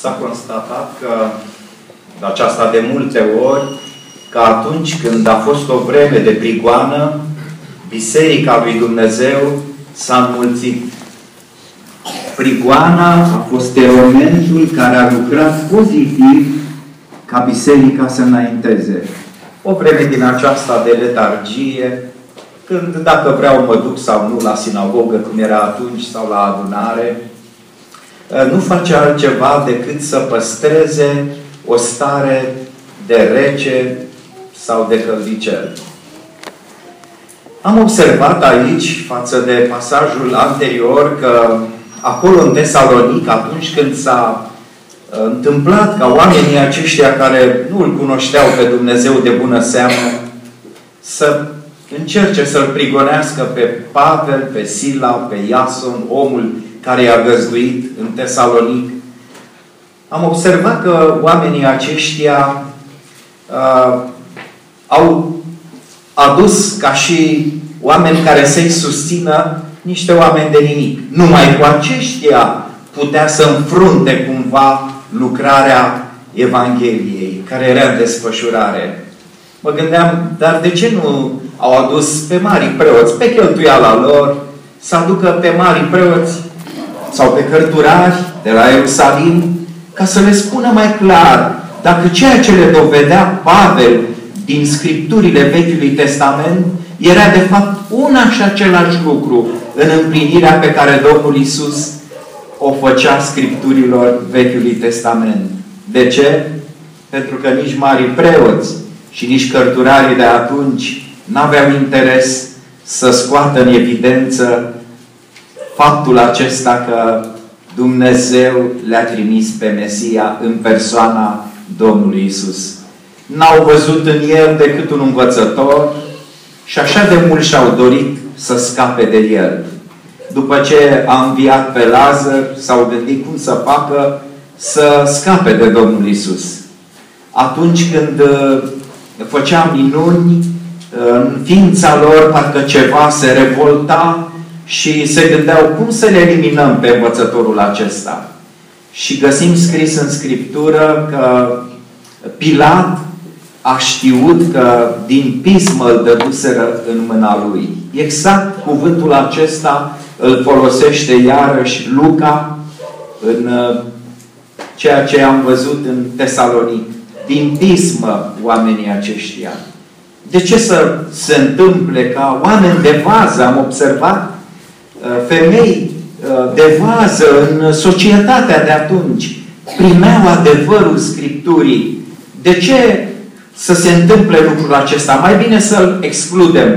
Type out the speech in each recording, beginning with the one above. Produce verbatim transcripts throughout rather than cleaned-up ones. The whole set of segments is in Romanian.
S-a constatat că, de aceasta de multe ori, că atunci când a fost o vreme de prigoană, Biserica lui Dumnezeu s-a înmulțit. Prigoana a fost elementul care a lucrat pozitiv ca Biserica să înainteze. O vreme din aceasta de letargie, când dacă vreau mă duc sau nu la sinagogă, cum era atunci, sau la adunare, nu face altceva decât să păstreze o stare de rece sau de căldicel. Am observat aici, față de pasajul anterior, că acolo în Tesalonic, atunci când s-a întâmplat ca oamenii aceștia care nu îl cunoșteau pe Dumnezeu de bună seamă să încerce să-l prigonească pe Pavel, pe Sila, pe Iason, omul care i-a găzduit în Tesalonic, am observat că oamenii aceștia uh, au adus ca și oameni care să-i susțină niște oameni de nimic. Numai cu aceștia putea să înfrunte cumva lucrarea Evangheliei, care era în desfășurare. Mă gândeam, dar de ce nu au adus pe mari preoți, pe cheltuiala lor, să aducă pe mari preoți sau pe cărturari de la Ierusalim, ca să le spună mai clar dacă ceea ce le dovedea Pavel din Scripturile Vechiului Testament era de fapt una și același lucru în împlinirea pe care Domnul Iisus o făcea Scripturilor Vechiului Testament. De ce? Pentru că nici mari preoți și nici cărturarii de atunci n-aveau interes să scoată în evidență faptul acesta că Dumnezeu le-a trimis pe Mesia în persoana Domnului Iisus. N-au văzut în El decât un învățător și așa de mult și-au dorit să scape de El. După ce a înviat pe Lazar, s-au gândit cum să facă să scape de Domnul Iisus. Atunci când făcea minuni, în ființa lor parcă ceva se revolta și se gândeau cum să le eliminăm pe învățătorul acesta. Și găsim scris în Scriptură că Pilat a știut că din pismă îl dăduseră în mâna lui. Exact cuvântul acesta îl folosește iarăși Luca în ceea ce am văzut în Tesalonic. Din pismă oamenii aceștia. De ce să se întâmple ca oameni de vază, am observat, femei de vază în societatea de atunci, primeau adevărul Scripturii. De ce să se întâmple lucrul acesta? Mai bine să-l excludem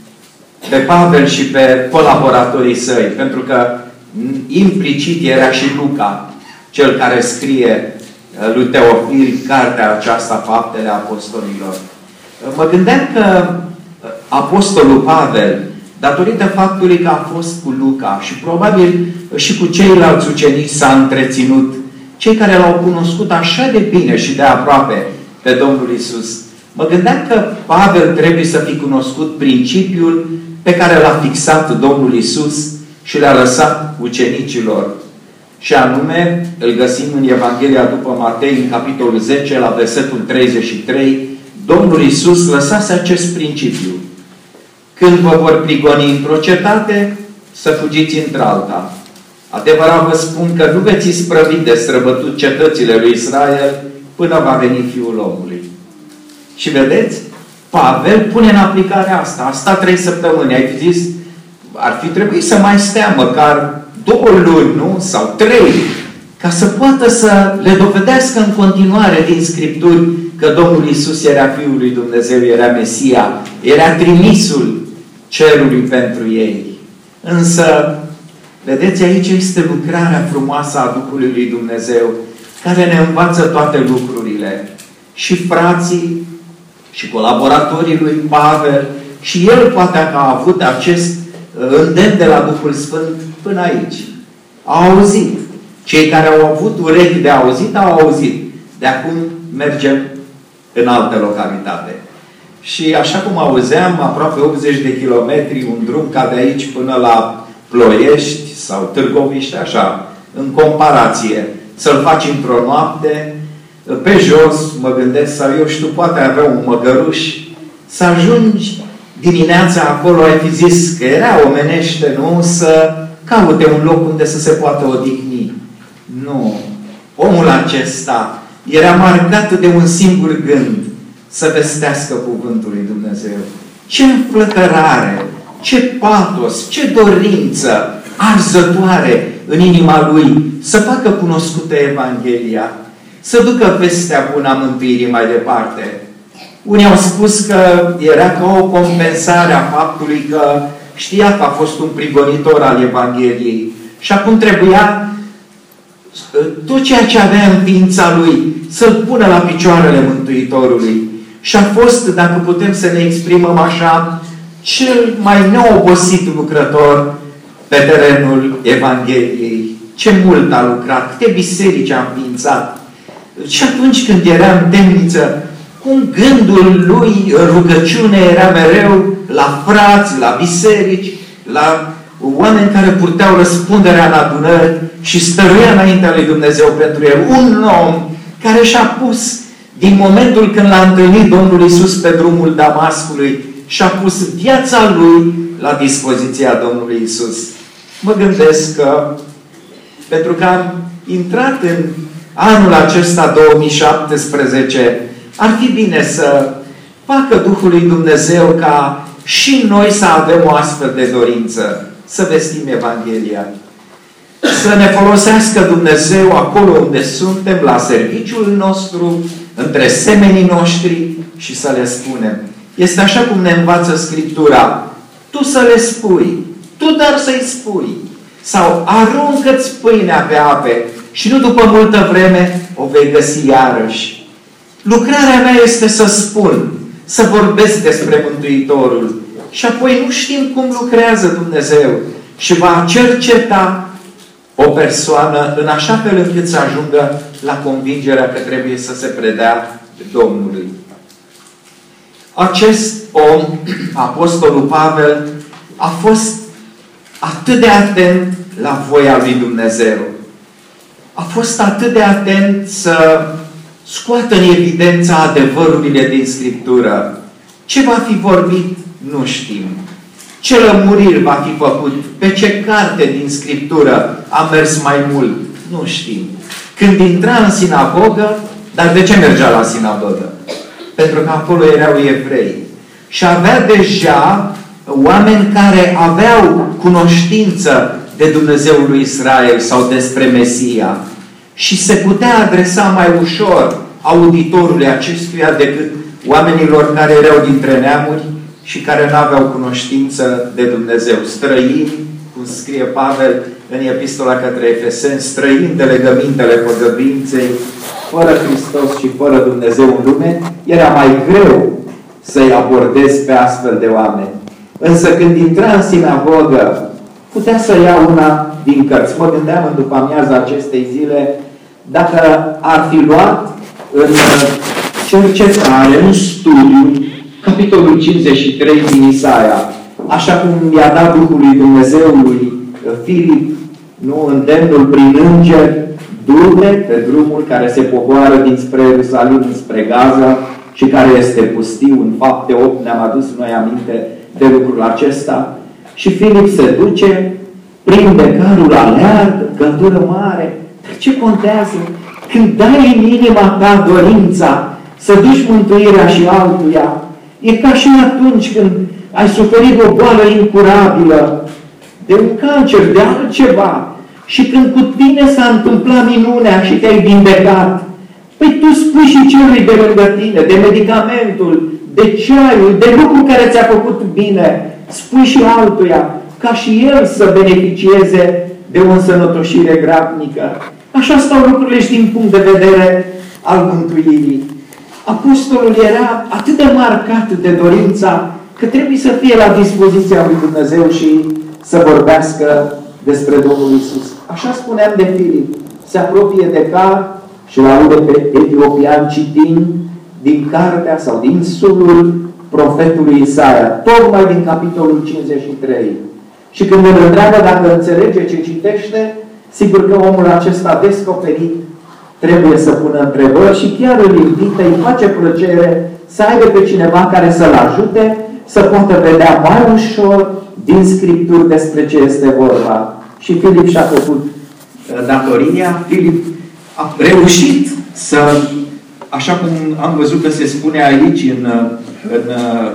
pe Pavel și pe colaboratorii săi, pentru că implicit era și Luca, cel care scrie lui Teofil cartea aceasta, Faptele Apostolilor. Mă gândeam că Apostolul Pavel, datorită faptului că a fost cu Luca și probabil și cu ceilalți ucenici s-a întreținut, cei care l-au cunoscut așa de bine și de aproape pe Domnul Iisus, mă gândeam că Pavel trebuie să fi cunoscut principiul pe care l-a fixat Domnul Iisus și le-a lăsat ucenicilor. Și anume, îl găsim în Evanghelia după Matei, în capitolul zece, la versetul treizeci și trei, Domnul Iisus lăsase acest principiu. Când vă vor prigoni într-o cetate, să fugiți într-alta. Adevărat vă spun că nu veți isprăvi de străbătut cetățile lui Israel până va veni Fiul omului. Și vedeți? Pavel pune în aplicare asta. Asta trei săptămâni. Ai fi zis, ar fi trebuit să mai stea măcar două luni, nu? Sau trei, ca să poată să le dovedească în continuare din Scripturi că Domnul Iisus era Fiul lui Dumnezeu, era Mesia, era trimisul cerului pentru ei. Însă, vedeți, aici este lucrarea frumoasă a Duhului lui Dumnezeu, care ne învață toate lucrurile. Și frații, și colaboratorii lui Pavel, și el poate că a avut acest îndemn de la Duhul Sfânt până aici. Au auzit. Cei care au avut urechi de auzit, au auzit. De acum mergem în altă localitate. Și așa cum auzeam, aproape optzeci de kilometri, un drum ca de aici până la Ploiești sau Târgoviște, așa, în comparație. să-l faci într-o noapte, pe jos, mă gândesc, sau eu știu, poate avea un măgăruș, să ajungi dimineața acolo, ai fi zis că era omenește, nu? Să caute un loc unde să se poată odihni. Nu. Omul acesta era marcat de un singur gând, să vestească cuvântul lui Dumnezeu. Ce înflăcărare, ce patos, ce dorință arzătoare în inima lui să facă cunoscută Evanghelia, să ducă vestea bună a mântuirii mai departe. Unii au spus că era ca o compensare a faptului că știa că a fost un prigonitor al Evangheliei și acum trebuia tot ceea ce avea în ființa lui să-l pună la picioarele Mântuitorului. Și a fost, dacă putem să ne exprimăm așa, cel mai neobosit lucrător pe terenul Evangheliei. Ce mult a lucrat, câte biserici a înființat. Și atunci când era în temniță, cum gândul lui, rugăciune, era mereu la frați, la biserici, la oameni care purteau răspunderea în adunări și stăruia înaintea lui Dumnezeu pentru el. Un om care și-a pus, din momentul când l-a întâlnit Domnul Iisus pe drumul Damascului, și-a pus viața lui la dispoziția Domnului Iisus. Mă gândesc că, pentru că am intrat în anul acesta două mii șaptesprezece, ar fi bine să facă Duhul lui Dumnezeu ca și noi să avem o astfel de dorință, să vestim Evanghelia. Să ne folosească Dumnezeu acolo unde suntem, la serviciul nostru, între semenii noștri și să le spunem. Este așa cum ne învață Scriptura. Tu să le spui, tu dar să-i spui. Sau aruncă-ți pâinea pe ape și nu după multă vreme o vei găsi iarăși. Lucrarea mea este să spun, să vorbesc despre Mântuitorul. Și apoi nu știm cum lucrează Dumnezeu și va cerceta o persoană în așa fel încât să ajungă la convingerea că trebuie să se predea Domnului. Acest om, Apostolul Pavel, a fost atât de atent la voia lui Dumnezeu. A fost atât de atent să scoată în evidență adevărurile din Scriptură. Ce va fi vorbit, nu știm. Ce lămuriri va fi făcut, pe ce carte din Scriptură a mers mai mult, nu știm. Când intra în sinagogă, dar de ce mergea la sinagogă? Pentru că acolo erau evrei. Și avea deja oameni care aveau cunoștință de Dumnezeul lui Israel sau despre Mesia. Și se putea adresa mai ușor auditorului acestuia decât oamenilor care erau dintre neamuri și care nu aveau cunoștință de Dumnezeu. Străini, cum scrie Pavel în epistola către Efeseni, străini de legămintele păgăbinței, fără Hristos și fără Dumnezeu în lume, era mai greu să-i abordezi pe astfel de oameni. Însă când intra în sinagogă, putea să ia una din cărți. Mă gândeam în după amiaza acestei zile, dacă ar fi luat în cercetare, în studiu, capitolul cincizeci și trei din Isaia, așa cum i-a dat Duhul lui Dumnezeului Filip, nu, îndemnul prin îngeri, du-te pe drumul care se poboară dinspre Ierusalim, spre Gaza și care este pustiu. În Fapte opt ne-am adus noi aminte de lucrul acesta. Și Filip se duce, prinde carul, aleargă, găldură mare. Dar ce contează? Când dai în inima ta dorința să duci mântuirea și altuia, e ca și atunci când ai suferit o boală incurabilă, de un cancer, de altceva, și când cu tine s-a întâmplat minunea și te-ai vindecat, păi tu spui și celui de lângă tine, de medicamentul, de ceaiul, de lucru care ți-a făcut bine, spui și altuia, ca și el să beneficieze de o însănătoșire grabnică. Așa stau lucrurile și din punct de vedere al mântuirii. Apostolul era atât de marcat de dorința că trebuie să fie la dispoziția lui Dumnezeu și să vorbească despre Domnul Iisus. Așa spuneam de Filip. Se apropie de car și îl aude pe etiopian citind din cartea sau din sulul profetului Isaia, tocmai din capitolul cincizeci și trei. Și când îl întreabă dacă înțelege ce citește, Sigur că omul acesta descoperit trebuie să pună întrebări și chiar îl invită, îi face plăcere să aibă pe cineva care să-l ajute, să poată vedea mai ușor din Scripturi despre ce este vorba. Și Filip și-a făcut datoria. Filip a reușit să, așa cum am văzut că se spune aici în, în,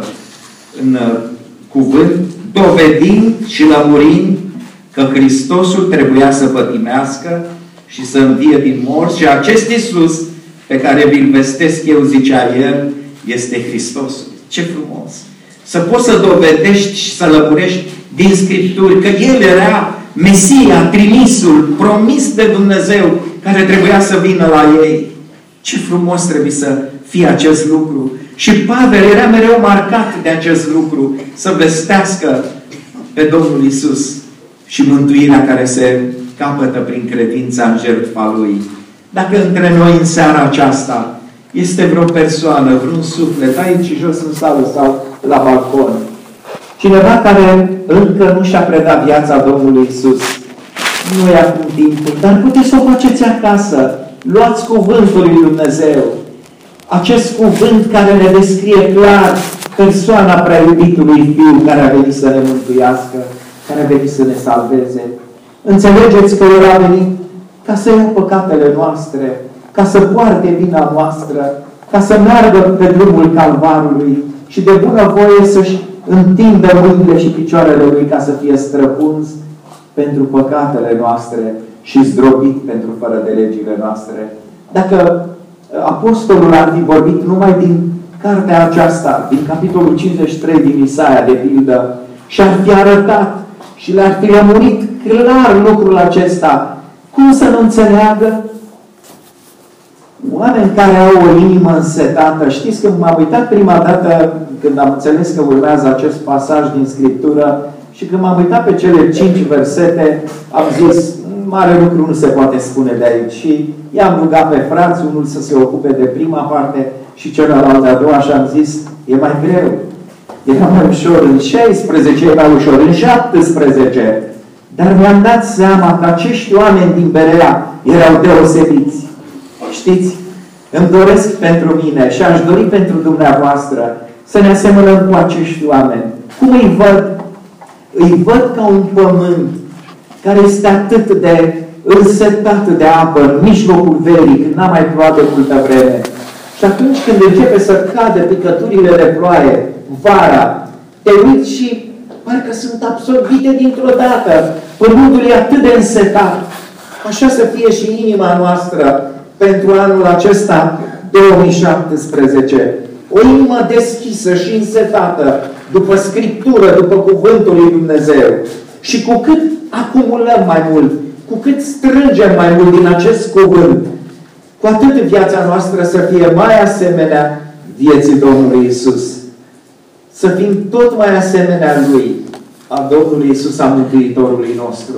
în cuvânt, dovedind și lămurind că Hristosul trebuia să pătimească și să învie din morți și acest Iisus pe care vi-l vestesc eu, zicea el, este Hristosul. Ce frumos! Să poți să dovedești și să lămurești din Scripturi că El era Mesia, trimisul, promis de Dumnezeu, care trebuia să vină la ei. Ce frumos trebuie să fie acest lucru. Și Pavel era mereu marcat de acest lucru, să vestească pe Domnul Iisus și mântuirea care se capătă prin credința în jertfa Lui. Dacă între noi în seara aceasta este vreo persoană, vreun suflet, aici jos în sală sau la balcon, cineva care încă nu și-a predat viața Domnului Iisus, nu e acum timpul, dar puteți să o faceți acasă. Luați cuvântul lui Dumnezeu. Acest cuvânt care ne descrie clar persoana prea iubitului Fiu care a venit să ne mântuiască, care a venit să ne salveze. Înțelegeți că El a venit ca să ia păcatele noastre, ca să poarte vina noastră, ca să meargă pe drumul Calvarului și de bună voie să-și întindă mâinile și picioarele Lui ca să fie străpuns pentru păcatele noastre și zdrobit pentru fără de legile noastre. Dacă apostolul ar fi vorbit numai din cartea aceasta, din capitolul cincizeci și trei din Isaia, de pildă, și ar fi arătat și le-ar fi lămurit clar lucrul acesta, cum să nu înțeleagă? Oameni care au o inimă însetată. Știți, când m-am uitat prima dată, când am înțeles că urmează acest pasaj din Scriptură și când m-am uitat pe cele cinci versete, am zis, mare lucru nu se poate spune de aici. Și i-am rugat pe frați, unul să se ocupe de prima parte și celălalt de a doua și am zis, e mai greu. Era mai ușor în șaisprezece, e mai ușor în șaptesprezece. Dar mi-am dat seama că acești oameni din Berea erau deosebiți. Știți? Îmi doresc pentru mine și aș dori pentru dumneavoastră să ne asemănăm cu acești oameni. Cum îi văd? Îi văd ca un pământ care este atât de însetat de apă în mijlocul verii, când n-a mai plouat de multă vreme. Și atunci când începe să cadă picăturile de ploaie, vara, te uiți și parcă sunt absorbite dintr-o dată. Pământul e atât de însetat. Așa să fie și inima noastră pentru anul acesta două mii șaptesprezece. O inimă deschisă și însetată după Scriptură, după Cuvântul lui Dumnezeu. Și cu cât acumulăm mai mult, cu cât strângem mai mult din acest cuvânt, cu atât viața noastră să fie mai asemenea vieții Domnului Iisus. Să fim tot mai asemenea Lui, a Domnului Iisus, a Mântuitorului nostru.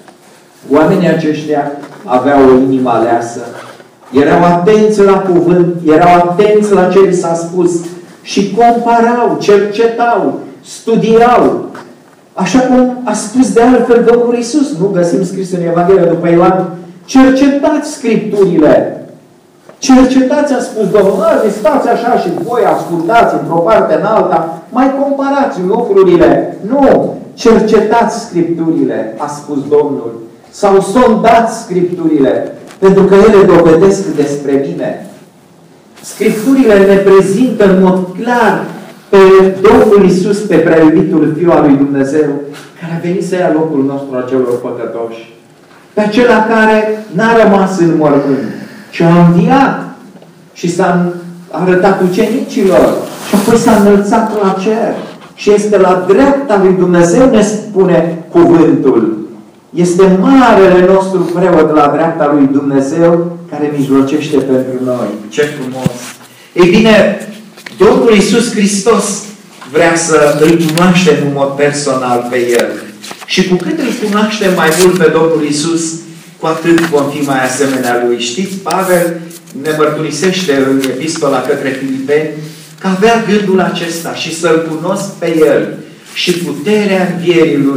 Oamenii aceștia aveau o inimă aleasă. Erau atenți la cuvânt, erau atenți la ce li s-a spus și comparau, cercetau, studiau. Așa cum a spus de altfel Domnul Iisus, nu găsim scris în Evanghelia după Ioan, cercetați Scripturile. Cercetați, a spus Domnul, stați așa și voi ascultați într-o parte în alta, mai comparați lucrurile. Nu! Cercetați Scripturile, a spus Domnul. Sau sondați Scripturile, pentru că ele dovedesc despre mine. Scripturile ne prezintă în mod clar pe Domnul Iisus, pe prea iubitul Fiul al lui Dumnezeu, care a venit să ia locul nostru a celor păcătoși. Pe acela care n-a rămas în mormânt, ci a înviat și s-a arătat ucenicilor și apoi s-a înălțat la cer. Și este la dreapta lui Dumnezeu, ne spune cuvântul. Este marele nostru preot la dreapta lui Dumnezeu care mijlocește pentru noi. Ce frumos! Ei bine, Domnul Iisus Hristos vrea să îl cunoaștem în mod personal pe El. Și cu cât îl cunoaștem mai mult pe Domnul Iisus, cu atât vom fi mai asemenea Lui. Știți, Pavel ne mărturisește în epistola către Filipeni că avea gândul acesta și să-L cunosc pe El și puterea învierii Lui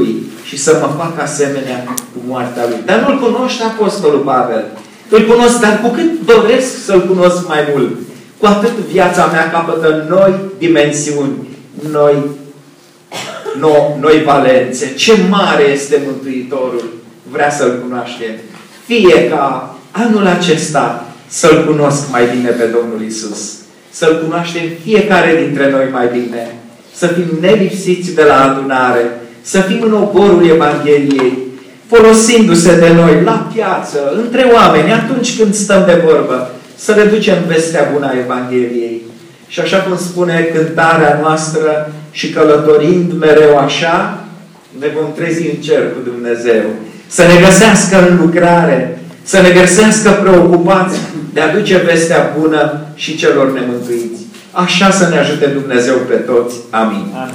și să mă fac asemenea cu moartea Lui. Dar nu-L cunoște Apostolul Pavel. Îl cunosc, dar cu cât doresc să-L cunosc mai mult, cu atât viața mea capătă noi dimensiuni, noi, no, noi valențe. Ce mare este Mântuitorul! Vrea să-L cunoaștem. Fie ca anul acesta să-L cunosc mai bine pe Domnul Iisus. Să-L cunoaștem fiecare dintre noi mai bine. Să fim nelipsiți de la adunare. Să fim în oborul Evangheliei, folosindu-se de noi la piață, între oameni, atunci când stăm de vorbă, să le ducem vestea bună a Evangheliei. Și așa cum spune cântarea noastră, și călătorind mereu așa, ne vom trezi în cer cu Dumnezeu. Să ne găsească în lucrare, să ne găsească preocupați de a duce vestea bună și celor nemântuiți. Așa să ne ajute Dumnezeu pe toți. Amin.